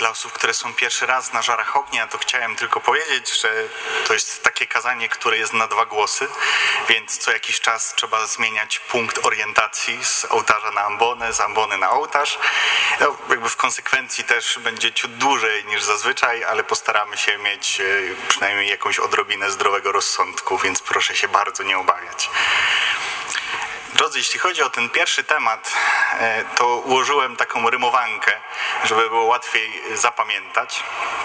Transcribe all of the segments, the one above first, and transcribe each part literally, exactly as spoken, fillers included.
Dla osób, które są pierwszy raz na Żarach Ognia, to chciałem tylko powiedzieć, że to jest takie kazanie, które jest na dwa głosy, więc co jakiś czas trzeba zmieniać punkt orientacji z ołtarza na ambonę, z ambony na ołtarz. No, jakby w konsekwencji też będzie ciut dłużej niż zazwyczaj, ale postaramy się mieć przynajmniej jakąś odrobinę zdrowego rozsądku, więc proszę się bardzo nie obawiać. Drodzy, jeśli chodzi o ten pierwszy temat, to ułożyłem taką rymowankę, żeby było łatwiej zapamiętać.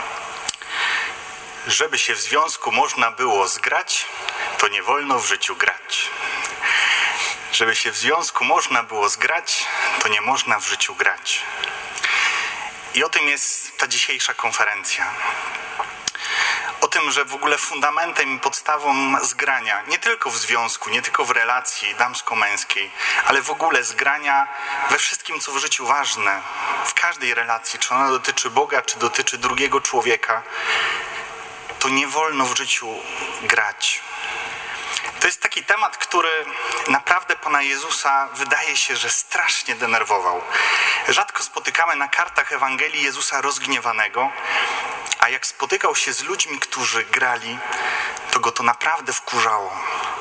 Żeby się w związku można było zgrać, to nie wolno w życiu grać. Żeby się w związku można było zgrać, to nie można w życiu grać. I o tym jest ta dzisiejsza konferencja. O tym, że w ogóle fundamentem i podstawą zgrania, nie tylko w związku, nie tylko w relacji damsko-męskiej, ale w ogóle zgrania we wszystkim, co w życiu ważne, w każdej relacji, czy ona dotyczy Boga, czy dotyczy drugiego człowieka, to nie wolno w życiu grać. To jest taki temat, który naprawdę Pana Jezusa wydaje się, że strasznie denerwował. Rzadko spotykamy na kartach Ewangelii Jezusa rozgniewanego, a jak spotykał się z ludźmi, którzy grali, to go to naprawdę wkurzało.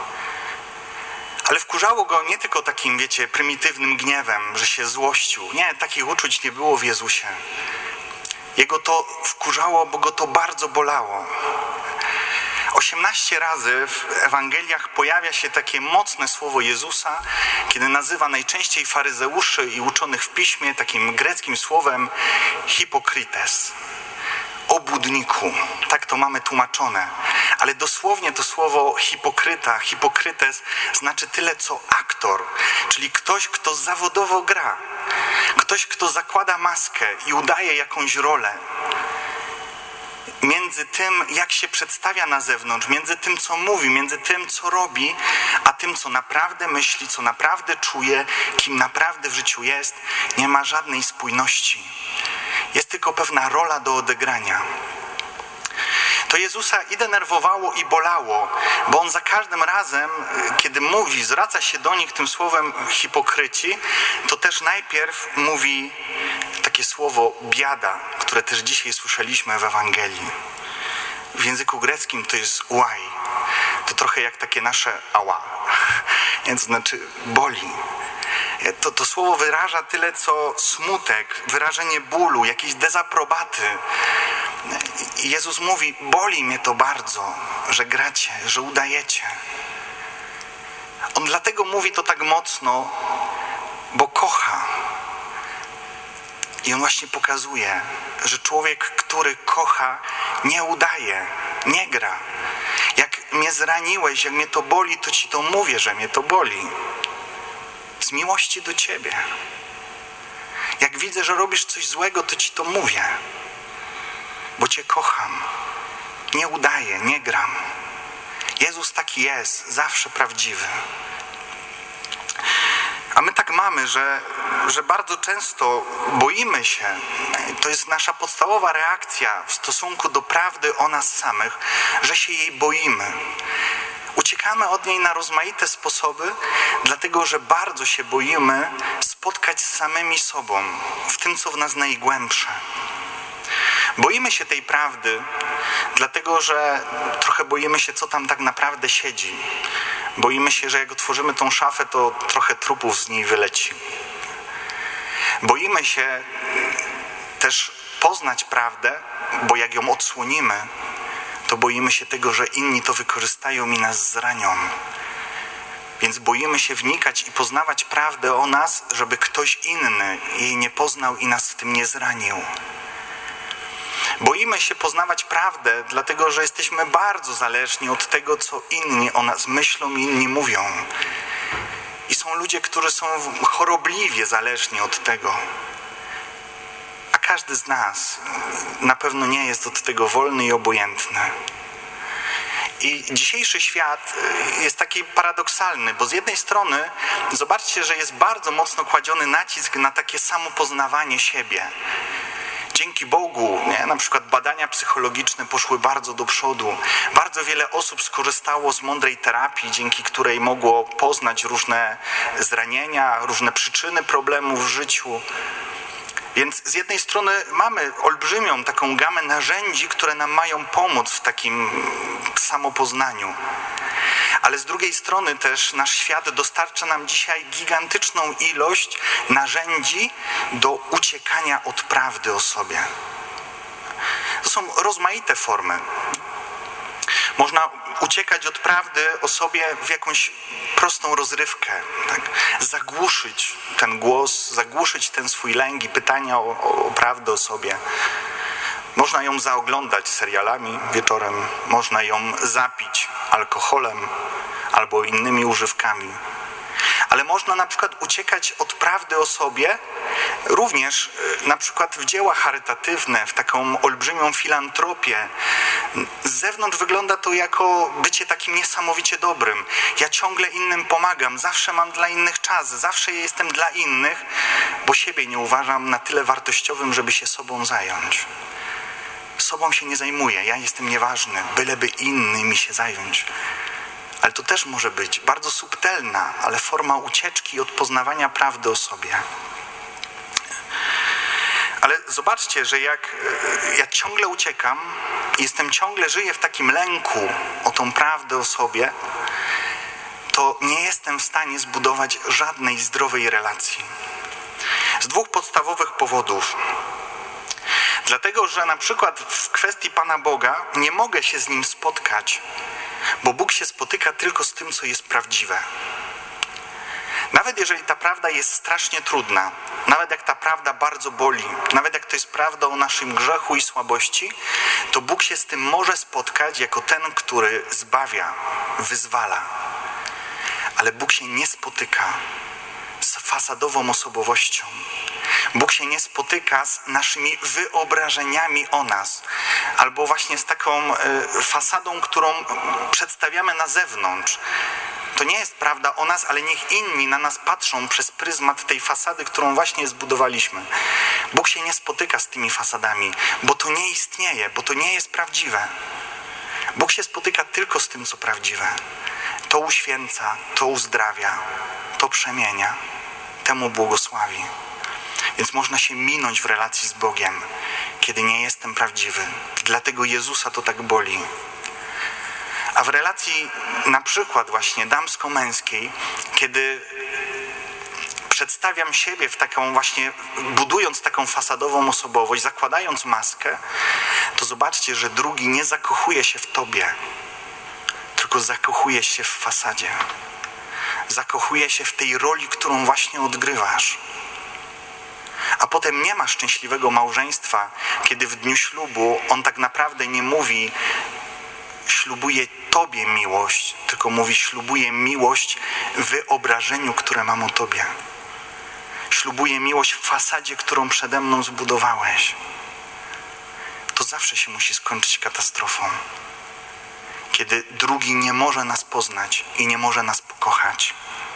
Ale wkurzało go nie tylko takim, wiecie, prymitywnym gniewem, że się złościł. Nie, takich uczuć nie było w Jezusie. Jego to wkurzało, bo go to bardzo bolało. osiemnaście razy w Ewangeliach pojawia się takie mocne słowo Jezusa, kiedy nazywa najczęściej faryzeuszy i uczonych w piśmie takim greckim słowem hipokrytes. Obłudniku, tak to mamy tłumaczone. Ale dosłownie to słowo hipokryta, hipokrytes znaczy tyle co aktor, czyli ktoś, kto zawodowo gra. Ktoś, kto zakłada maskę i udaje jakąś rolę. Między tym, jak się przedstawia na zewnątrz, między tym, co mówi, między tym, co robi, a tym, co naprawdę myśli, co naprawdę czuje, kim naprawdę w życiu jest, nie ma żadnej spójności. Jest tylko pewna rola do odegrania. To Jezusa i denerwowało, i bolało, bo On za każdym razem, kiedy mówi, zwraca się do nich tym słowem hipokryci, to też najpierw mówi takie słowo biada, które też dzisiaj słyszeliśmy w Ewangelii. W języku greckim to jest uaj. To trochę jak takie nasze ała. Więc znaczy boli. To, to słowo wyraża tyle co smutek, wyrażenie bólu, jakiejś dezaprobaty. I Jezus mówi, boli mnie to bardzo, że gracie, że udajecie. On dlatego mówi to tak mocno, bo kocha. I on właśnie pokazuje, że człowiek, który kocha, nie udaje, nie gra. Jak mnie zraniłeś, jak mnie to boli, to ci to mówię, że mnie to boli. Z miłości do ciebie. Jak widzę, że robisz coś złego, to ci to mówię. Bo cię kocham. Nie udaję, nie gram. Jezus taki jest, zawsze prawdziwy. A my tak mamy, że, że bardzo często boimy się. To jest nasza podstawowa reakcja w stosunku do prawdy o nas samych, że się jej boimy. Uciekamy od niej na rozmaite sposoby, dlatego że bardzo się boimy spotkać z samymi sobą, w tym, co w nas najgłębsze. Boimy się tej prawdy, dlatego że trochę boimy się, co tam tak naprawdę siedzi. Boimy się, że jak otworzymy tą szafę, to trochę trupów z niej wyleci. Boimy się też poznać prawdę, bo jak ją odsłonimy, to boimy się tego, że inni to wykorzystają i nas zranią. Więc boimy się wnikać i poznawać prawdę o nas, żeby ktoś inny jej nie poznał i nas w tym nie zranił. Boimy się poznawać prawdę, dlatego że jesteśmy bardzo zależni od tego, co inni o nas myślą i inni mówią. I są ludzie, którzy są chorobliwie zależni od tego. A każdy z nas na pewno nie jest od tego wolny i obojętny. I dzisiejszy świat jest taki paradoksalny, bo z jednej strony zobaczcie, że jest bardzo mocno kładziony nacisk na takie samopoznawanie siebie. Dzięki Bogu, nie? Na przykład badania psychologiczne poszły bardzo do przodu. Bardzo wiele osób skorzystało z mądrej terapii, dzięki której mogło poznać różne zranienia, różne przyczyny problemów w życiu. Więc z jednej strony mamy olbrzymią taką gamę narzędzi, które nam mają pomóc w takim samopoznaniu. Ale z drugiej strony też nasz świat dostarcza nam dzisiaj gigantyczną ilość narzędzi do uciekania od prawdy o sobie. To są rozmaite formy. Można uciekać od prawdy o sobie w jakąś prostą rozrywkę, tak? Zagłuszyć ten głos, zagłuszyć ten swój lęk i pytania o, o prawdę o sobie. Można ją zaoglądać serialami wieczorem, można ją zapić alkoholem albo innymi używkami. Ale można na przykład uciekać od prawdy o sobie również na przykład w dzieła charytatywne, w taką olbrzymią filantropię. Z zewnątrz wygląda to jako bycie takim niesamowicie dobrym. Ja ciągle innym pomagam, zawsze mam dla innych czas, zawsze jestem dla innych, bo siebie nie uważam na tyle wartościowym, żeby się sobą zająć. Sobą się nie zajmuję, ja jestem nieważny, byleby inny mi się zająć. Ale to też może być bardzo subtelna, ale forma ucieczki od poznawania prawdy o sobie. Ale zobaczcie, że jak ja ciągle uciekam, jestem ciągle, żyję w takim lęku o tą prawdę o sobie, to nie jestem w stanie zbudować żadnej zdrowej relacji. Z dwóch podstawowych powodów. Dlatego, że na przykład w kwestii Pana Boga nie mogę się z Nim spotkać, bo Bóg się spotyka tylko z tym, co jest prawdziwe. Nawet jeżeli ta prawda jest strasznie trudna, nawet jak ta prawda bardzo boli, nawet jak to jest prawda o naszym grzechu i słabości, to Bóg się z tym może spotkać jako ten, który zbawia, wyzwala. Ale Bóg się nie spotyka z fasadową osobowością. Bóg się nie spotyka z naszymi wyobrażeniami o nas, albo właśnie z taką fasadą, którą przedstawiamy na zewnątrz. To nie jest prawda o nas, ale niech inni na nas patrzą przez pryzmat tej fasady, którą właśnie zbudowaliśmy. Bóg się nie spotyka z tymi fasadami, bo to nie istnieje, bo to nie jest prawdziwe. Bóg się spotyka tylko z tym, co prawdziwe. To uświęca, to uzdrawia, to przemienia, temu błogosławi. Więc można się minąć w relacji z Bogiem, kiedy nie jestem prawdziwy. Dlatego Jezusa to tak boli. A w relacji na przykład właśnie damsko-męskiej, kiedy przedstawiam siebie w taką właśnie, budując taką fasadową osobowość, zakładając maskę, to zobaczcie, że drugi nie zakochuje się w tobie, tylko zakochuje się w fasadzie. Zakochuje się w tej roli, którą właśnie odgrywasz. A potem nie ma szczęśliwego małżeństwa, kiedy w dniu ślubu on tak naprawdę nie mówi: ślubuję Tobie miłość, tylko mówi: ślubuję miłość w wyobrażeniu, które mam o Tobie. Ślubuję miłość w fasadzie, którą przede mną zbudowałeś. To zawsze się musi skończyć katastrofą. Kiedy drugi nie może nas poznać i nie może nas pokochać.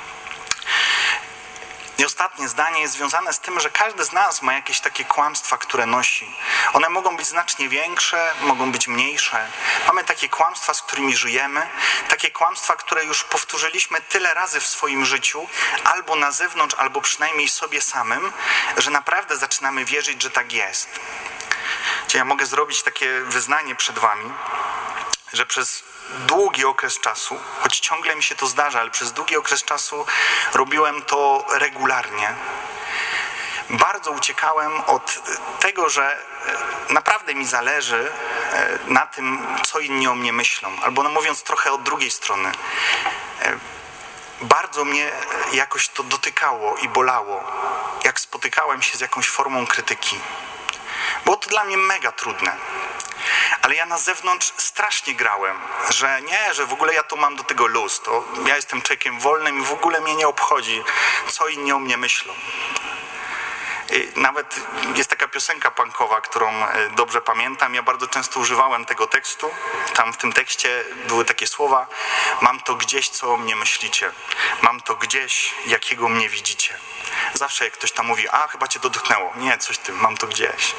I ostatnie zdanie jest związane z tym, że każdy z nas ma jakieś takie kłamstwa, które nosi. One mogą być znacznie większe, mogą być mniejsze. Mamy takie kłamstwa, z którymi żyjemy, takie kłamstwa, które już powtórzyliśmy tyle razy w swoim życiu, albo na zewnątrz, albo przynajmniej sobie samym, że naprawdę zaczynamy wierzyć, że tak jest. Czyli ja mogę zrobić takie wyznanie przed wami, że przez długi okres czasu, choć ciągle mi się to zdarza, ale przez długi okres czasu robiłem to regularnie. Bardzo uciekałem od tego, że naprawdę mi zależy na tym, co inni o mnie myślą. Albo no mówiąc trochę od drugiej strony. Bardzo mnie jakoś to dotykało i bolało, jak spotykałem się z jakąś formą krytyki. Było to dla mnie mega trudne. Ale ja na zewnątrz strasznie grałem, że nie, że w ogóle ja to mam do tego luz, to ja jestem człowiekiem wolnym i w ogóle mnie nie obchodzi, co inni o mnie myślą. I nawet jest taka piosenka punkowa, którą dobrze pamiętam. Ja bardzo często używałem tego tekstu. Tam w tym tekście były takie słowa: mam to gdzieś, co o mnie myślicie. Mam to gdzieś, jakiego mnie widzicie. Zawsze jak ktoś tam mówi: a chyba cię to dotknęło. Nie, coś tym, mam to gdzieś.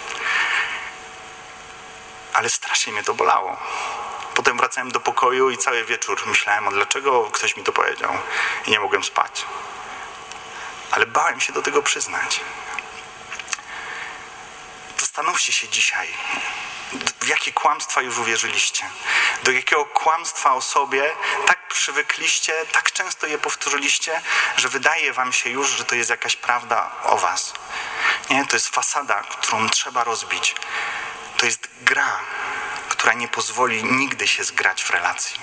Ale strasznie mnie to bolało. Potem wracałem do pokoju i cały wieczór myślałem, a dlaczego ktoś mi to powiedział, i nie mogłem spać. Ale bałem się do tego przyznać. Zastanówcie się dzisiaj, w jakie kłamstwa już uwierzyliście, do jakiego kłamstwa o sobie tak przywykliście, tak często je powtórzyliście, że wydaje wam się już, że to jest jakaś prawda o was. Nie, to jest fasada, którą trzeba rozbić. To jest gra, która nie pozwoli nigdy się zgrać w relacji.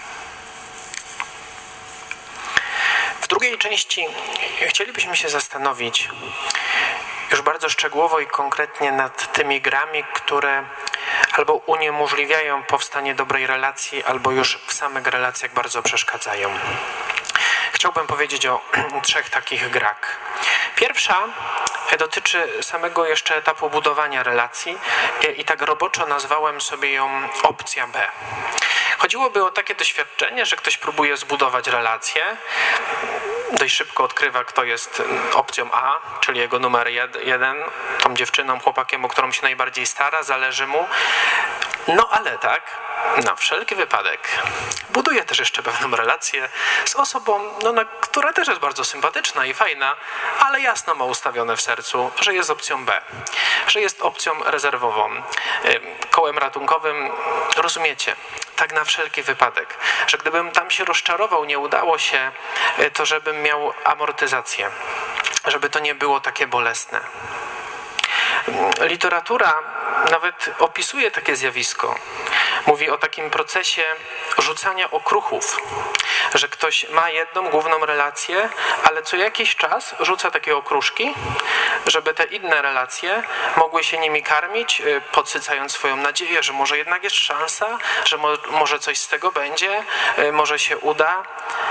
W drugiej części chcielibyśmy się zastanowić już bardzo szczegółowo i konkretnie nad tymi grami, które albo uniemożliwiają powstanie dobrej relacji, albo już w samych relacjach bardzo przeszkadzają. Chciałbym powiedzieć o trzech takich grach. Pierwsza dotyczy samego jeszcze etapu budowania relacji i tak roboczo nazwałem sobie ją opcja B. Chodziłoby o takie doświadczenie, że ktoś próbuje zbudować relację, dość szybko odkrywa, kto jest opcją A, czyli jego numer jeden, tą dziewczyną, chłopakiem, o którą się najbardziej stara, zależy mu. No ale tak, na wszelki wypadek buduje też jeszcze pewną relację z osobą, no, na, która też jest bardzo sympatyczna i fajna, ale jasno ma ustawione w sercu, że jest opcją B, że jest opcją rezerwową, kołem ratunkowym. Rozumiecie? Tak na wszelki wypadek, że gdybym tam się rozczarował, nie udało się, to żebym miał amortyzację, żeby to nie było takie bolesne. Literatura nawet opisuje takie zjawisko. Mówi o takim procesie rzucania okruchów, że ktoś ma jedną główną relację, ale co jakiś czas rzuca takie okruszki, żeby te inne relacje mogły się nimi karmić, podsycając swoją nadzieję, że może jednak jest szansa, że mo może coś z tego będzie, może się uda.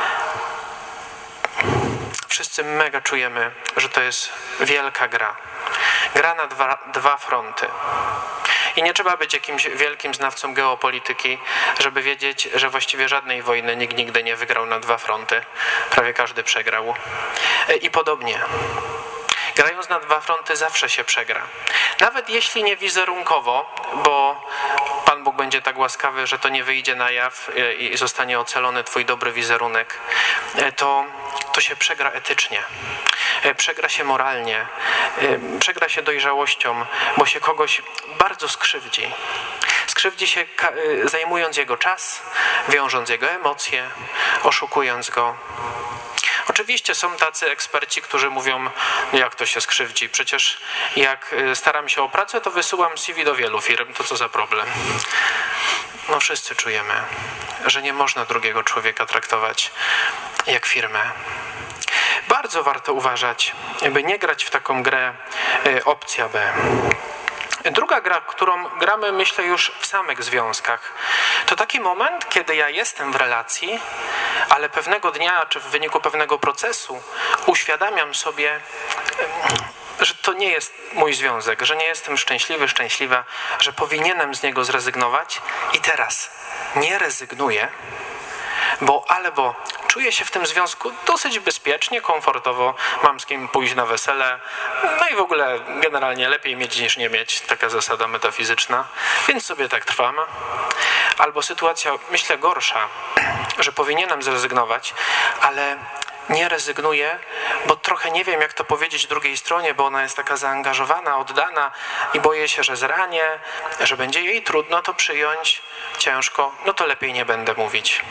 Wszyscy mega czujemy, że to jest wielka gra. Gra na dwa, dwa fronty. I nie trzeba być jakimś wielkim znawcą geopolityki, żeby wiedzieć, że właściwie żadnej wojny nikt nigdy nie wygrał na dwa fronty. Prawie każdy przegrał. I podobnie. Grając na dwa fronty zawsze się przegra. Nawet jeśli nie wizerunkowo, bo Pan Bóg będzie tak łaskawy, że to nie wyjdzie na jaw i zostanie ocalony twój dobry wizerunek, to, to się przegra etycznie. Przegra się moralnie, przegra się dojrzałością, bo się kogoś bardzo skrzywdzi. Skrzywdzi się zajmując jego czas, wiążąc jego emocje, oszukując go. Oczywiście są tacy eksperci, którzy mówią, jak to się skrzywdzi. Przecież jak staram się o pracę, to wysyłam C V do wielu firm. To co za problem? No wszyscy czujemy, że nie można drugiego człowieka traktować jak firmę. Bardzo warto uważać, by nie grać w taką grę opcja B. Druga gra, którą gramy, myślę, już w samych związkach, to taki moment, kiedy ja jestem w relacji, ale pewnego dnia, czy w wyniku pewnego procesu uświadamiam sobie, że to nie jest mój związek, że nie jestem szczęśliwy, szczęśliwa, że powinienem z niego zrezygnować i teraz nie rezygnuję, bo albo czuję się w tym związku dosyć bezpiecznie, komfortowo, mam z kim pójść na wesele, no i w ogóle generalnie lepiej mieć niż nie mieć, taka zasada metafizyczna, więc sobie tak trwam. Albo sytuacja, myślę, gorsza, że powinienem zrezygnować, ale nie rezygnuję, bo trochę nie wiem, jak to powiedzieć drugiej stronie, bo ona jest taka zaangażowana, oddana i boję się, że zranię, że będzie jej trudno to przyjąć, ciężko, no to lepiej nie będę mówić.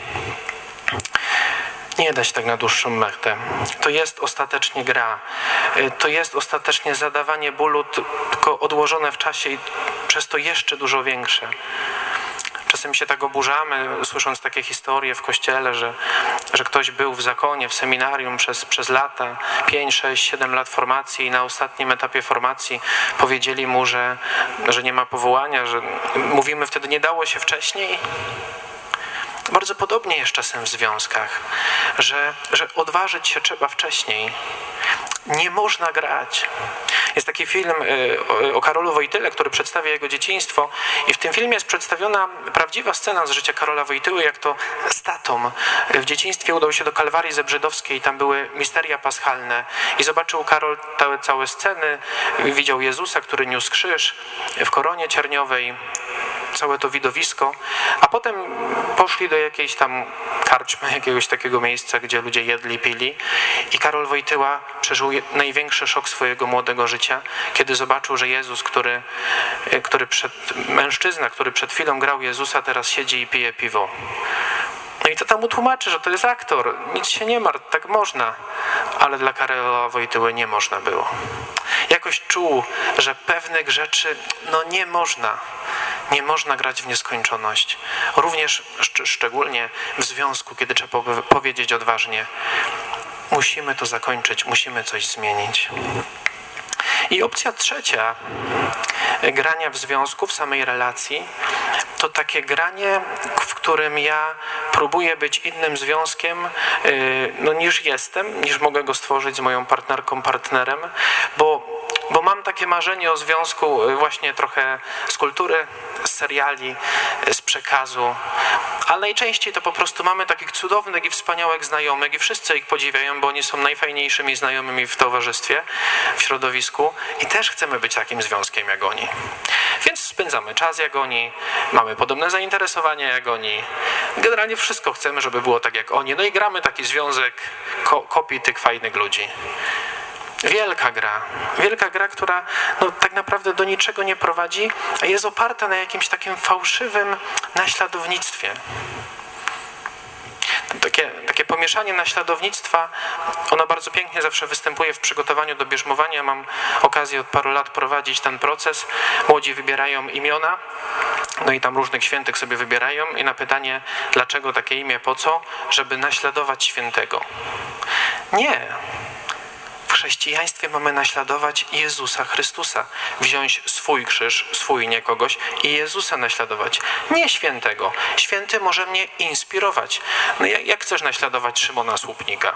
Nie da się tak na dłuższą metę. To jest ostatecznie gra. To jest ostatecznie zadawanie bólu, tylko odłożone w czasie i przez to jeszcze dużo większe. Czasem się tak oburzamy, słysząc takie historie w kościele, że, że ktoś był w zakonie, w seminarium przez, przez lata, pięć, sześć, siedem lat formacji i na ostatnim etapie formacji powiedzieli mu, że, że nie ma powołania, że mówimy wtedy, nie dało się wcześniej. Bardzo podobnie jest czasem w związkach, że, że odważyć się trzeba wcześniej. Nie można grać. Jest taki film o Karolu Wojtyle, który przedstawia jego dzieciństwo i w tym filmie jest przedstawiona prawdziwa scena z życia Karola Wojtyły, jak to z tatą w dzieciństwie udał się do Kalwarii Zebrzydowskiej, tam były misteria paschalne i zobaczył Karol te całe sceny, widział Jezusa, który niósł krzyż w koronie cierniowej, całe to widowisko, a potem poszli do jakiejś tam karczmy, jakiegoś takiego miejsca, gdzie ludzie jedli, pili i Karol Wojtyła przeżył największy szok swojego młodego życia, kiedy zobaczył, że Jezus, który, który przed, mężczyzna, który przed chwilą grał Jezusa, teraz siedzi i pije piwo. No i to tam mu tłumaczy, że to jest aktor, nic się nie martw, tak można, ale dla Karola Wojtyły nie można było. Jakoś czuł, że pewnych rzeczy no nie można, nie można grać w nieskończoność. Również szcz- szczególnie w związku, kiedy trzeba powie- powiedzieć odważnie, musimy to zakończyć, musimy coś zmienić. I opcja trzecia grania w związku, w samej relacji, to takie granie, w którym ja próbuję być innym związkiem no, niż jestem, niż mogę go stworzyć z moją partnerką, partnerem, bo Bo mam takie marzenie o związku właśnie trochę z kultury, z seriali, z przekazu, ale najczęściej to po prostu mamy takich cudownych i wspaniałych znajomych i wszyscy ich podziwiają, bo oni są najfajniejszymi znajomymi w towarzystwie, w środowisku i też chcemy być takim związkiem jak oni. Więc spędzamy czas jak oni, mamy podobne zainteresowania jak oni, generalnie wszystko chcemy, żeby było tak jak oni, no i gramy taki związek ko- kopii tych fajnych ludzi. Wielka gra, wielka gra, która no, tak naprawdę do niczego nie prowadzi, a jest oparta na jakimś takim fałszywym naśladownictwie. Takie, takie pomieszanie naśladownictwa, ono bardzo pięknie zawsze występuje w przygotowaniu do bierzmowania. Mam okazję od paru lat prowadzić ten proces. Młodzi wybierają imiona, no i tam różnych świętych sobie wybierają i na pytanie, dlaczego takie imię, po co? Żeby naśladować świętego. Nie. W chrześcijaństwie mamy naśladować Jezusa Chrystusa. Wziąć swój krzyż, swój, nie kogoś i Jezusa naśladować. Nie świętego. Święty może mnie inspirować. No jak, jak chcesz naśladować Szymona Słupnika?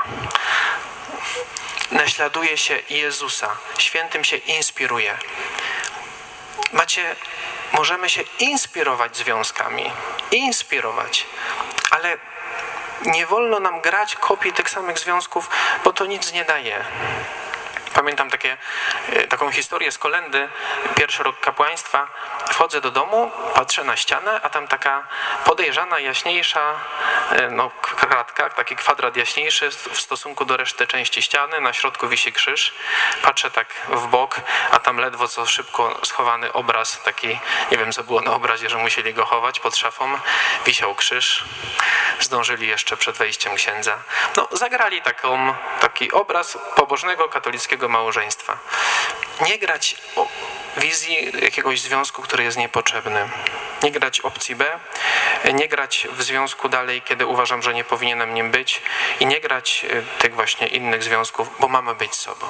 Naśladuje się Jezusa. Świętym się inspiruje. Macie, możemy się inspirować związkami. Inspirować. Ale nie wolno nam grać kopii tych samych związków, bo to nic nie daje. Pamiętam takie, taką historię z kolędy, pierwszy rok kapłaństwa. Wchodzę do domu, patrzę na ścianę, a tam taka podejrzana, jaśniejsza no, kratka, taki kwadrat jaśniejszy w stosunku do reszty części ściany. Na środku wisi krzyż. Patrzę tak w bok, a tam ledwo co szybko schowany obraz, taki, nie wiem co było na obrazie, że musieli go chować pod szafą. Wisiał krzyż. Zdążyli jeszcze przed wejściem księdza. No, zagrali taką, taki obraz pobożnego katolickiego małżeństwa. Nie grać o wizji jakiegoś związku, który jest niepotrzebny. Nie grać opcji B, nie grać w związku dalej, kiedy uważam, że nie powinienem nim być i nie grać tych właśnie innych związków, bo mamy być sobą.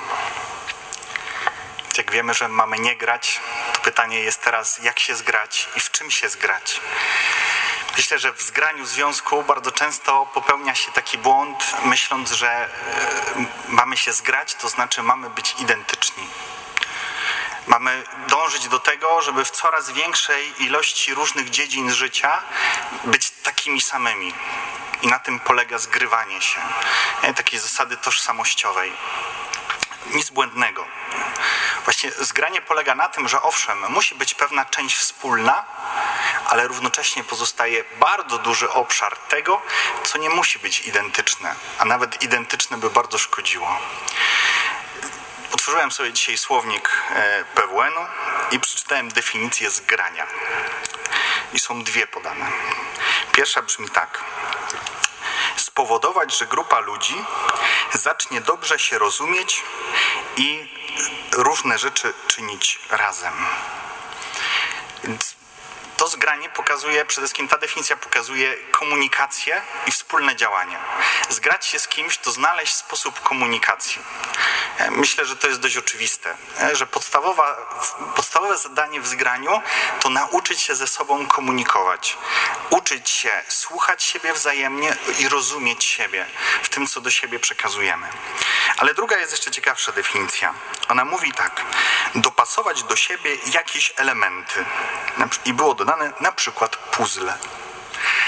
Jak wiemy, że mamy nie grać, to pytanie jest teraz, jak się zgrać i w czym się zgrać. Myślę, że w zgraniu związku bardzo często popełnia się taki błąd, myśląc, że mamy się zgrać, to znaczy mamy być identyczni. Mamy dążyć do tego, żeby w coraz większej ilości różnych dziedzin życia być takimi samymi. I na tym polega zgrywanie się. Takiej zasady tożsamościowej. Nic błędnego. Właśnie zgranie polega na tym, że owszem, musi być pewna część wspólna, ale równocześnie pozostaje bardzo duży obszar tego, co nie musi być identyczne, a nawet identyczne by bardzo szkodziło. Otworzyłem sobie dzisiaj słownik P W N-u i przeczytałem definicję zgrania. I są dwie podane. Pierwsza brzmi tak. Spowodować, że grupa ludzi zacznie dobrze się rozumieć i różne rzeczy czynić razem. Więc to zgranie pokazuje, przede wszystkim ta definicja pokazuje komunikację i wspólne działanie. Zgrać się z kimś to znaleźć sposób komunikacji. Myślę, że to jest dość oczywiste, że podstawowa, podstawowe zadanie w zgraniu to nauczyć się ze sobą komunikować. Uczyć się słuchać siebie wzajemnie i rozumieć siebie w tym, co do siebie przekazujemy. Ale druga jest jeszcze ciekawsza definicja. Ona mówi tak, dopasować do siebie jakieś elementy. I było dodane na przykład puzzle.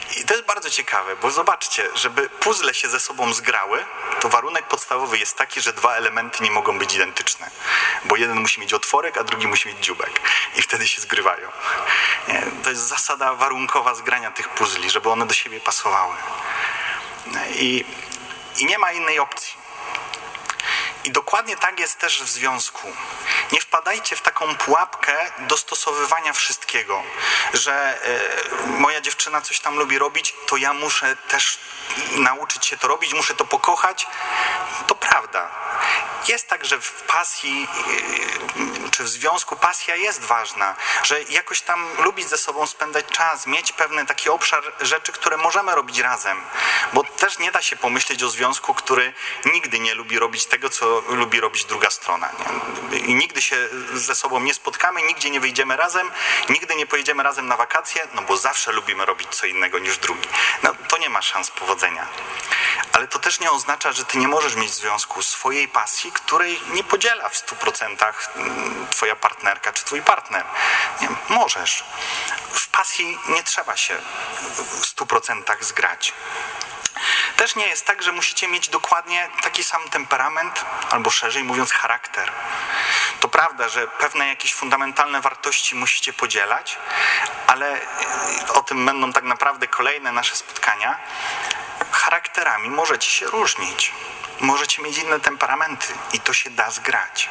I to jest bardzo ciekawe, bo zobaczcie, żeby puzzle się ze sobą zgrały, to warunek podstawowy jest taki, że dwa elementy nie mogą być identyczne. Bo jeden musi mieć otworek, a drugi musi mieć dziubek. I wtedy się zgrywają. Nie? To jest zasada warunkowa zgrania tych puzli, żeby one do siebie pasowały. I, i nie ma innej opcji. I dokładnie tak jest też w związku. Nie wpadajcie w taką pułapkę dostosowywania wszystkiego, że y, moja dziewczyna coś tam lubi robić, to ja muszę też nauczyć się to robić, muszę to pokochać. To prawda. Jest tak, że w pasji y, czy w związku pasja jest ważna, że jakoś tam lubić ze sobą spędzać czas, mieć pewny taki obszar rzeczy, które możemy robić razem. Bo też nie da się pomyśleć o związku, który nigdy nie lubi robić tego, co lubi robić druga strona. Nie? I nigdy się ze sobą nie spotkamy, nigdzie nie wyjdziemy razem, nigdy nie pojedziemy razem na wakacje, no bo zawsze lubimy robić co innego niż drugi. No to nie ma szans powodzenia. Ale to też nie oznacza, że ty nie możesz mieć w związku swojej pasji, której nie podziela w stu procentach twoja partnerka czy twój partner. Nie, możesz. W pasji nie trzeba się w stu procentach zgrać. Też nie jest tak, że musicie mieć dokładnie taki sam temperament, albo szerzej mówiąc charakter. To prawda, że pewne jakieś fundamentalne wartości musicie podzielać, ale o tym będą tak naprawdę kolejne nasze spotkania. Charakterami możecie się różnić. Możecie mieć inne temperamenty i to się da zgrać.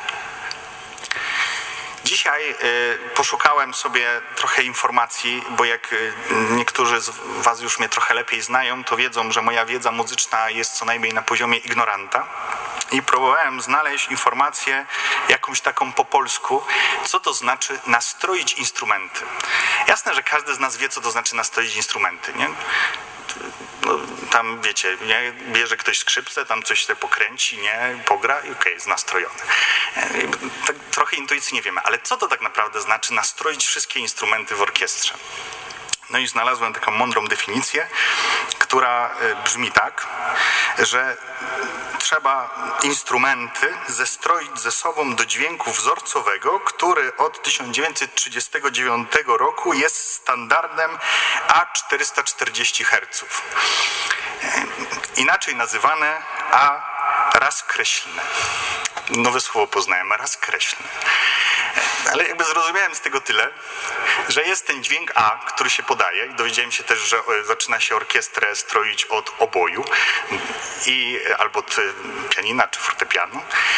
Dzisiaj y, poszukałem sobie trochę informacji, bo jak y, niektórzy z was już mnie trochę lepiej znają, to wiedzą, że moja wiedza muzyczna jest co najmniej na poziomie ignoranta. I próbowałem znaleźć informację jakąś taką po polsku, co to znaczy nastroić instrumenty. Jasne, że każdy z nas wie, co to znaczy nastroić instrumenty, nie? No, tam wiecie, nie? Bierze ktoś skrzypce, tam coś sobie pokręci, nie? Pogra i okej, okay, jest nastrojony. Tak trochę intuicyjnie wiemy, ale co to tak naprawdę znaczy nastroić wszystkie instrumenty w orkiestrze? No i znalazłem taką mądrą definicję, która brzmi tak, że trzeba instrumenty zestroić ze sobą do dźwięku wzorcowego, który od tysiąc dziewięćset trzydziestego dziewiątego roku jest standardem A czterysta czterdzieści herców. Inaczej nazywane A rozkreślne. Nowe słowo poznałem, rozkreślne. Ale jakby zrozumiałem z tego tyle, że jest ten dźwięk A, który się podaje i dowiedziałem się też, że zaczyna się orkiestrę stroić od oboju i, albo od pianina czy fortepianu.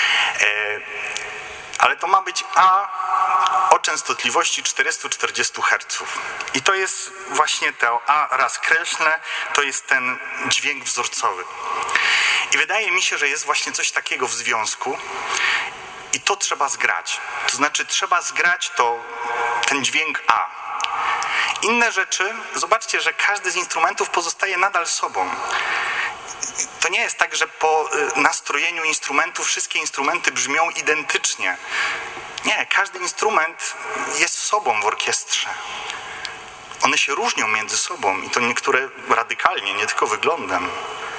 Ale to ma być A o częstotliwości czterysta czterdzieści herców. I to jest właśnie to A rozkreślne, to jest ten dźwięk wzorcowy. I wydaje mi się, że jest właśnie coś takiego w związku i to trzeba zgrać. To znaczy trzeba zgrać to, ten dźwięk A. Inne rzeczy, zobaczcie, że każdy z instrumentów pozostaje nadal sobą. To nie jest tak, że po nastrojeniu instrumentu wszystkie instrumenty brzmią identycznie. Nie, każdy instrument jest sobą w orkiestrze. One się różnią między sobą i to niektóre radykalnie, nie tylko wyglądem.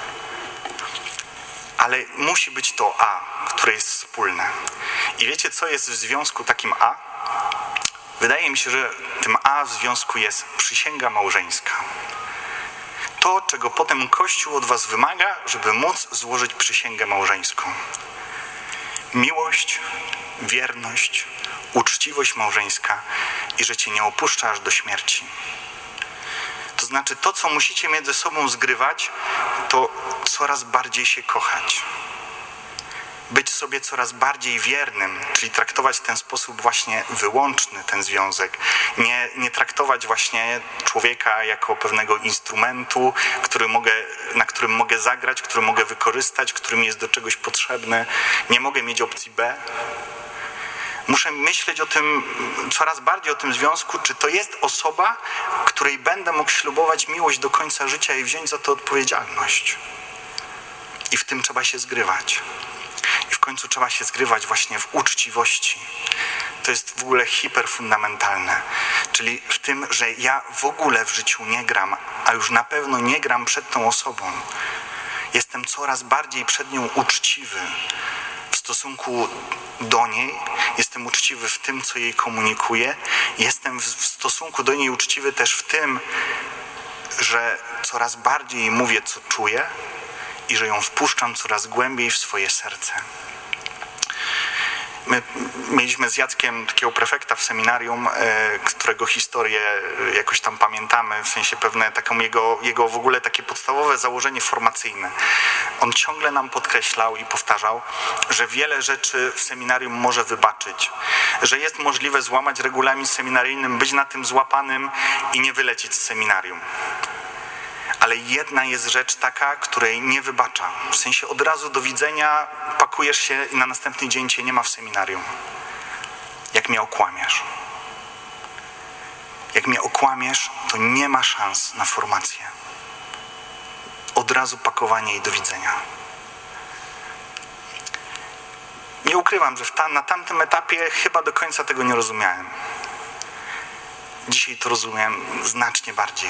Ale musi być to A, które jest wspólne. I wiecie, co jest w związku takim A? Wydaje mi się, że tym A w związku jest przysięga małżeńska. To, czego potem Kościół od was wymaga, żeby móc złożyć przysięgę małżeńską. Miłość, wierność, uczciwość małżeńska i że cię nie opuszcza aż do śmierci. To znaczy to, co musicie między sobą zgrywać, to coraz bardziej się kochać. Być sobie coraz bardziej wiernym, czyli traktować w ten sposób właśnie wyłączny ten związek. Nie, nie traktować właśnie człowieka jako pewnego instrumentu, który mogę, na którym mogę zagrać, który mogę wykorzystać, który mi jest do czegoś potrzebny. Nie mogę mieć opcji B. Muszę myśleć o tym, coraz bardziej o tym związku, czy to jest osoba, której będę mógł ślubować miłość do końca życia i wziąć za to odpowiedzialność. I w tym trzeba się zgrywać. I w końcu trzeba się zgrywać właśnie w uczciwości. To jest w ogóle hiperfundamentalne. Czyli w tym, że ja w ogóle w życiu nie gram, a już na pewno nie gram przed tą osobą. Jestem coraz bardziej przed nią uczciwy. W stosunku do niej jestem uczciwy w tym, co jej komunikuję. Jestem w stosunku do niej uczciwy też w tym, że coraz bardziej mówię, co czuję i że ją wpuszczam coraz głębiej w swoje serce. My mieliśmy z Jackiem takiego prefekta w seminarium, którego historię jakoś tam pamiętamy, w sensie pewne taką jego, jego w ogóle takie podstawowe założenie formacyjne. On ciągle nam podkreślał i powtarzał, że wiele rzeczy w seminarium może wybaczyć, że jest możliwe złamać regulamin seminaryjnym, być na tym złapanym i nie wylecieć z seminarium. Ale jedna jest rzecz taka, której nie wybacza. W sensie od razu do widzenia, pakujesz się i na następny dzień cię nie ma w seminarium. Jak mnie okłamiesz. Jak mnie okłamiesz, to nie ma szans na formację. Od razu pakowanie i do widzenia. Nie ukrywam, że w ta, na tamtym etapie chyba do końca tego nie rozumiałem. Dzisiaj to rozumiem znacznie bardziej.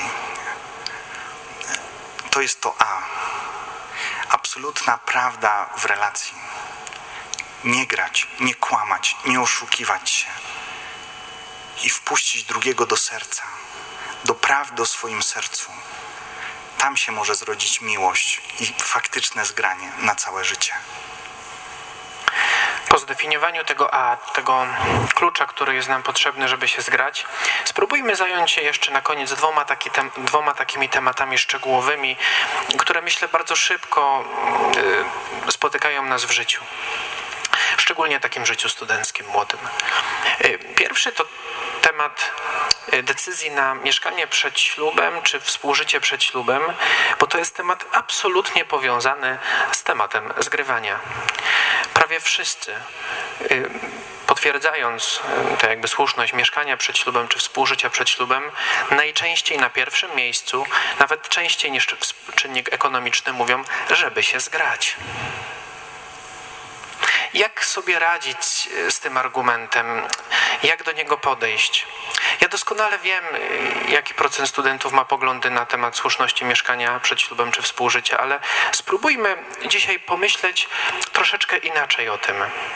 To jest to A. Absolutna prawda w relacji. Nie grać, nie kłamać, nie oszukiwać się. I wpuścić drugiego do serca. Do prawdy o swoim sercu. Tam się może zrodzić miłość i faktyczne zgranie na całe życie. Po zdefiniowaniu tego A, tego klucza, który jest nam potrzebny, żeby się zgrać, spróbujmy zająć się jeszcze na koniec dwoma, taki tem, dwoma takimi tematami szczegółowymi, które myślę bardzo szybko y, spotykają nas w życiu. Szczególnie takim życiu studenckim, młodym. Y, pierwszy to temat decyzji na mieszkanie przed ślubem czy współżycie przed ślubem, bo to jest temat absolutnie powiązany z tematem zgrywania. Prawie wszyscy, potwierdzając tę jakby słuszność mieszkania przed ślubem czy współżycia przed ślubem, najczęściej na pierwszym miejscu, nawet częściej niż czynnik ekonomiczny, mówią, żeby się zgrać. Jak sobie radzić z tym argumentem? Jak do niego podejść? Ja doskonale wiem, jaki procent studentów ma poglądy na temat słuszności mieszkania przed ślubem czy współżycia, ale spróbujmy dzisiaj pomyśleć troszeczkę inaczej o tym.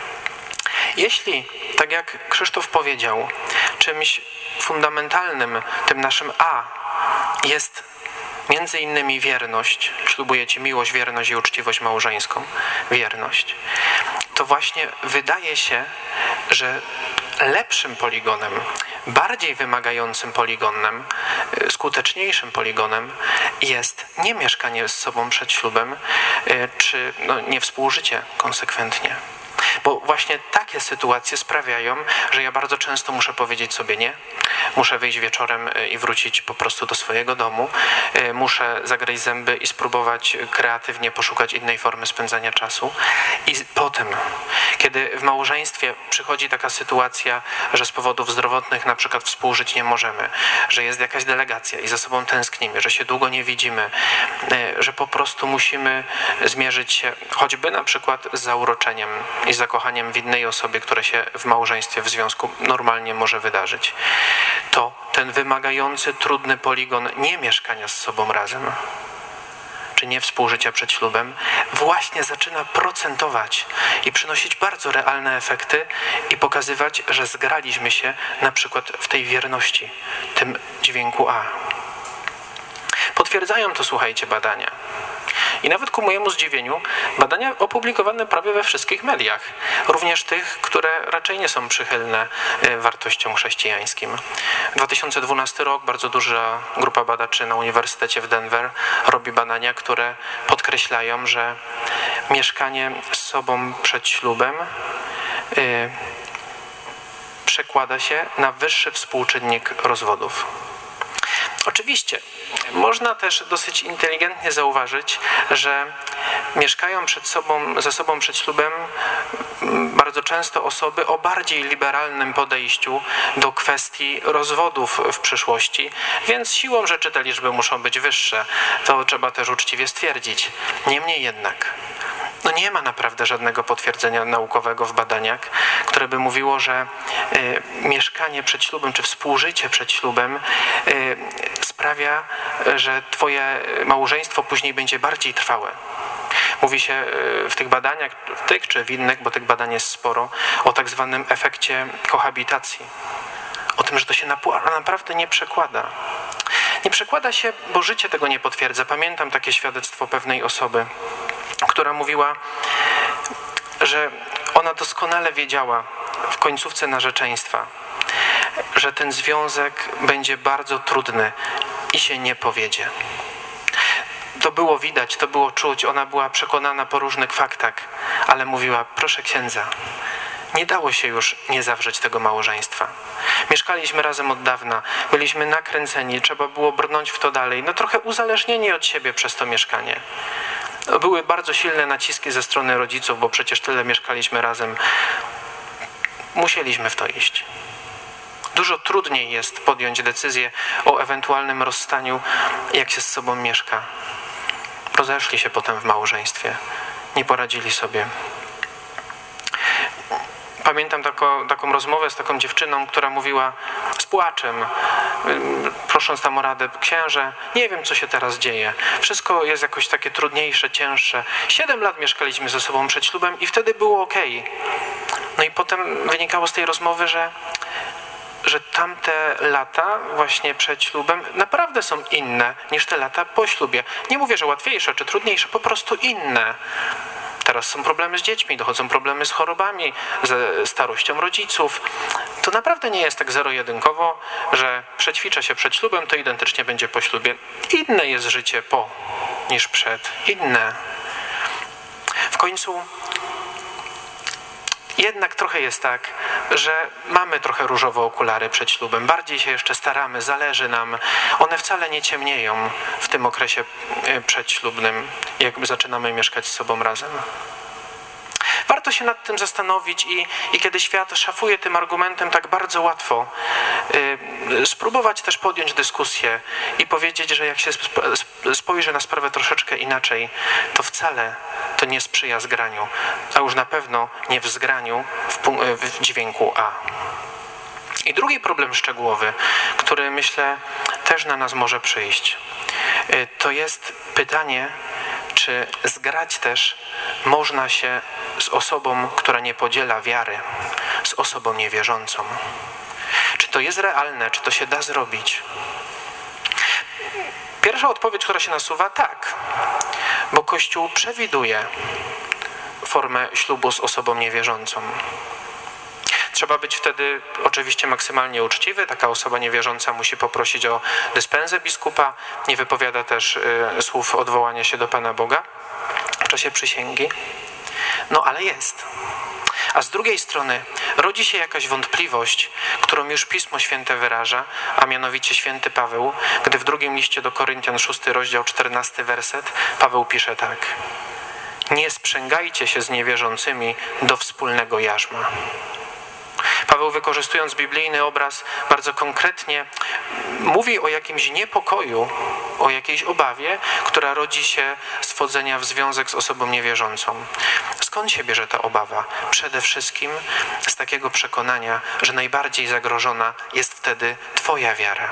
Jeśli, tak jak Krzysztof powiedział, czymś fundamentalnym, tym naszym A jest między innymi wierność, ślubuję Ci miłość, wierność i uczciwość małżeńską, wierność, to właśnie wydaje się, że lepszym poligonem, bardziej wymagającym poligonem, skuteczniejszym poligonem jest nie mieszkanie z sobą przed ślubem, czy no, nie współżycie konsekwentnie. Bo właśnie takie sytuacje sprawiają, że ja bardzo często muszę powiedzieć sobie nie. Muszę wyjść wieczorem i wrócić po prostu do swojego domu. Muszę zagryźć zęby i spróbować kreatywnie poszukać innej formy spędzania czasu. I potem, kiedy w małżeństwie przychodzi taka sytuacja, że z powodów zdrowotnych na przykład współżyć nie możemy, że jest jakaś delegacja i za sobą tęsknimy, że się długo nie widzimy, że po prostu musimy zmierzyć się choćby na przykład z zauroczeniem i zakochaniem w innej osobie, które się w małżeństwie, w związku normalnie może wydarzyć, to ten wymagający, trudny poligon nie mieszkania z sobą razem, czy nie współżycia przed ślubem, właśnie zaczyna procentować i przynosić bardzo realne efekty i pokazywać, że zgraliśmy się na przykład w tej wierności, tym dźwięku A. Potwierdzają to, słuchajcie, badania. I nawet ku mojemu zdziwieniu badania opublikowane prawie we wszystkich mediach, również tych, które raczej nie są przychylne wartościom chrześcijańskim. dwa tysiące dwunasty rok, bardzo duża grupa badaczy na Uniwersytecie w Denver robi badania, które podkreślają, że mieszkanie z sobą przed ślubem yy, przekłada się na wyższy współczynnik rozwodów. Oczywiście, można też dosyć inteligentnie zauważyć, że mieszkają przed sobą, ze sobą przed ślubem bardzo często osoby o bardziej liberalnym podejściu do kwestii rozwodów w przyszłości, więc siłą rzeczy te liczby muszą być wyższe. To trzeba też uczciwie stwierdzić. Niemniej jednak, no nie ma naprawdę żadnego potwierdzenia naukowego w badaniach, które by mówiło, że y, mieszkanie przed ślubem czy współżycie przed ślubem y, sprawia, że twoje małżeństwo później będzie bardziej trwałe. Mówi się w tych badaniach, w tych czy w innych, bo tych badań jest sporo, o tak zwanym efekcie kohabitacji. O tym, że to się naprawdę nie przekłada. Nie przekłada się, bo życie tego nie potwierdza. Pamiętam takie świadectwo pewnej osoby, która mówiła, że ona doskonale wiedziała w końcówce narzeczeństwa, że ten związek będzie bardzo trudny i się nie powiedzie. To było widać, to było czuć, ona była przekonana po różnych faktach, ale mówiła, proszę księdza, nie dało się już nie zawrzeć tego małżeństwa. Mieszkaliśmy razem od dawna, byliśmy nakręceni, trzeba było brnąć w to dalej, no trochę uzależnieni od siebie przez to mieszkanie. Były bardzo silne naciski ze strony rodziców, bo przecież tyle mieszkaliśmy razem. Musieliśmy w to iść. Dużo trudniej jest podjąć decyzję o ewentualnym rozstaniu, jak się z sobą mieszka. Rozeszli się potem w małżeństwie. Nie poradzili sobie. Pamiętam taką, taką rozmowę z taką dziewczyną, która mówiła z płaczem, prosząc tam o radę, księże, nie wiem, co się teraz dzieje. Wszystko jest jakoś takie trudniejsze, cięższe. Siedem lat mieszkaliśmy ze sobą przed ślubem i wtedy było okej. No i potem wynikało z tej rozmowy, że że tamte lata właśnie przed ślubem naprawdę są inne niż te lata po ślubie. Nie mówię, że łatwiejsze czy trudniejsze, po prostu inne. Teraz są problemy z dziećmi, dochodzą problemy z chorobami, ze starością rodziców. To naprawdę nie jest tak zero-jedynkowo, że przećwiczę się przed ślubem, to identycznie będzie po ślubie. Inne jest życie po niż przed. Inne. W końcu jednak trochę jest tak, że mamy trochę różowe okulary przed ślubem. Bardziej się jeszcze staramy, zależy nam. One wcale nie ciemnieją w tym okresie przedślubnym, jak zaczynamy mieszkać z sobą razem. Warto się nad tym zastanowić i, i kiedy świat szafuje tym argumentem tak bardzo łatwo, yy, spróbować też podjąć dyskusję i powiedzieć, że jak się spojrzy na sprawę troszeczkę inaczej, to wcale to nie sprzyja zgraniu, a już na pewno nie w zgraniu w, w dźwięku A. I drugi problem szczegółowy, który myślę też na nas może przyjść, yy, to jest pytanie, czy zgrać też można się z osobą, która nie podziela wiary, z osobą niewierzącą. Czy to jest realne, czy to się da zrobić? Pierwsza odpowiedź, która się nasuwa, tak, bo Kościół przewiduje formę ślubu z osobą niewierzącą. Trzeba być wtedy oczywiście maksymalnie uczciwy. Taka osoba niewierząca musi poprosić o dyspensę biskupa. Nie wypowiada też y, słów odwołania się do Pana Boga w czasie przysięgi. No ale jest. A z drugiej strony rodzi się jakaś wątpliwość, którą już Pismo Święte wyraża, a mianowicie święty Paweł, gdy w drugim liście do Koryntian, szósty rozdział, czternasty werset, Paweł pisze tak. Nie sprzęgajcie się z niewierzącymi do wspólnego jarzma. Paweł, wykorzystując biblijny obraz, bardzo konkretnie mówi o jakimś niepokoju, o jakiejś obawie, która rodzi się z wchodzenia w związek z osobą niewierzącą. Skąd się bierze ta obawa? Przede wszystkim z takiego przekonania, że najbardziej zagrożona jest wtedy Twoja wiara.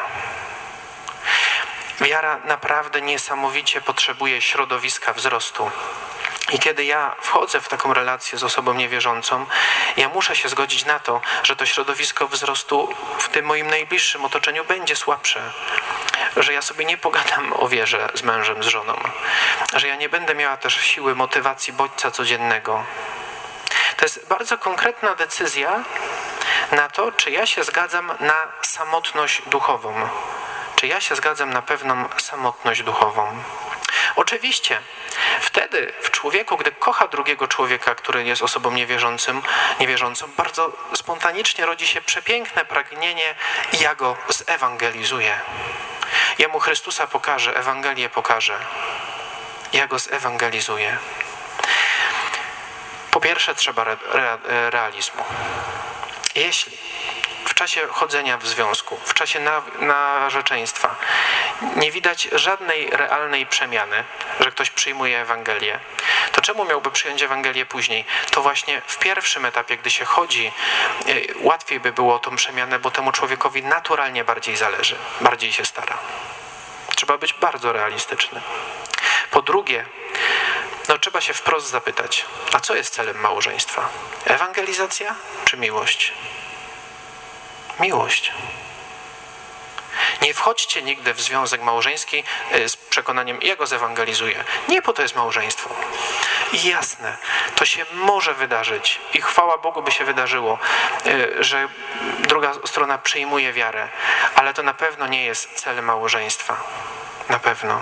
Wiara naprawdę niesamowicie potrzebuje środowiska wzrostu. I kiedy ja wchodzę w taką relację z osobą niewierzącą, ja muszę się zgodzić na to, że to środowisko wzrostu w tym moim najbliższym otoczeniu będzie słabsze. Że ja sobie nie pogadam o wierze z mężem, z żoną. Że ja nie będę miała też siły, motywacji bodźca codziennego. To jest bardzo konkretna decyzja na to, czy ja się zgadzam na samotność duchową. Czy ja się zgadzam na pewną samotność duchową. Oczywiście, wtedy w człowieku, gdy kocha drugiego człowieka, który jest osobą niewierzącym, niewierzącą, bardzo spontanicznie rodzi się przepiękne pragnienie i ja go zewangelizuję. Ja mu Chrystusa pokażę, Ewangelię pokażę. Ja go zewangelizuję. Po pierwsze trzeba re, re, realizmu. Jeśli w czasie chodzenia w związku, w czasie na, narzeczeństwa nie widać żadnej realnej przemiany, że ktoś przyjmuje Ewangelię, to czemu miałby przyjąć Ewangelię później? To właśnie w pierwszym etapie, gdy się chodzi, łatwiej by było tą przemianę, bo temu człowiekowi naturalnie bardziej zależy, bardziej się stara. Trzeba być bardzo realistyczny. Po drugie, no trzeba się wprost zapytać, a co jest celem małżeństwa? Ewangelizacja czy miłość? Miłość. Nie wchodźcie nigdy w związek małżeński z przekonaniem, ja go zewangelizuję. Nie po to jest małżeństwo. I jasne, to się może wydarzyć i chwała Bogu by się wydarzyło, że druga strona przyjmuje wiarę, ale to na pewno nie jest cel małżeństwa. Na pewno.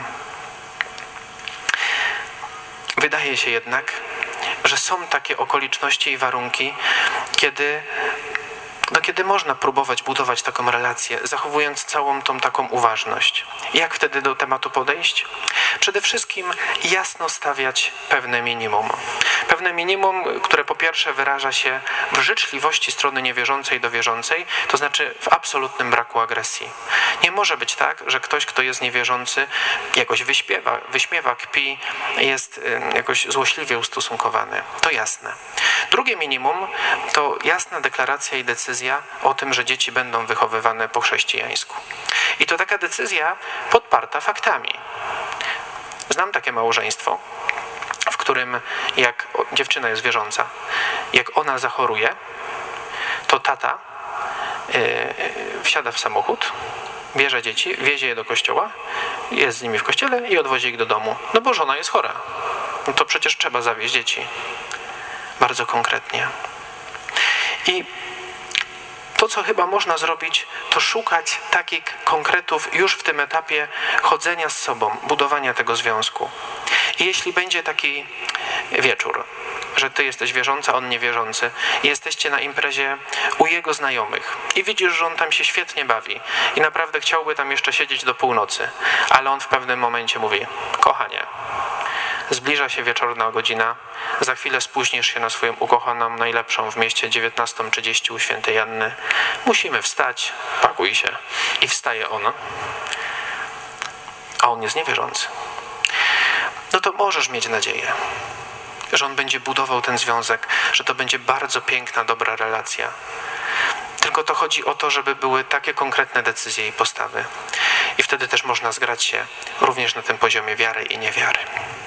Wydaje się jednak, że są takie okoliczności i warunki, kiedy, no kiedy można próbować budować taką relację, zachowując całą tą taką uważność. Jak wtedy do tematu podejść? Przede wszystkim jasno stawiać pewne minimum. Pewne minimum, które po pierwsze wyraża się w życzliwości strony niewierzącej do wierzącej, to znaczy w absolutnym braku agresji. Nie może być tak, że ktoś, kto jest niewierzący, jakoś wyśpiewa, wyśmiewa, kpi, jest jakoś złośliwie ustosunkowany. To jasne. Drugie minimum to jasna deklaracja i decyzja o tym, że dzieci będą wychowywane po chrześcijańsku. I to taka decyzja podparta faktami. Znam takie małżeństwo, w którym jak dziewczyna jest wierząca, jak ona zachoruje, to tata yy, wsiada w samochód, bierze dzieci, wiezie je do kościoła, jest z nimi w kościele i odwozi ich do domu. No bo żona jest chora. No to przecież trzeba zawieźć dzieci. Bardzo konkretnie. I to, co chyba można zrobić, to szukać takich konkretów już w tym etapie chodzenia z sobą, budowania tego związku. I jeśli będzie taki wieczór, że ty jesteś wierząca, on niewierzący i jesteście na imprezie u jego znajomych i widzisz, że on tam się świetnie bawi i naprawdę chciałby tam jeszcze siedzieć do północy, ale on w pewnym momencie mówi: kochanie, zbliża się wieczorna godzina, za chwilę spóźnisz się na swoją ukochaną, najlepszą w mieście dziewiętnastą trzydzieści u świętej Janny. Musimy wstać, pakuj się. I wstaje ona, a on jest niewierzący. No to możesz mieć nadzieję, że on będzie budował ten związek, że to będzie bardzo piękna, dobra relacja. Tylko to chodzi o to, żeby były takie konkretne decyzje i postawy. I wtedy też można zgrać się również na tym poziomie wiary i niewiary.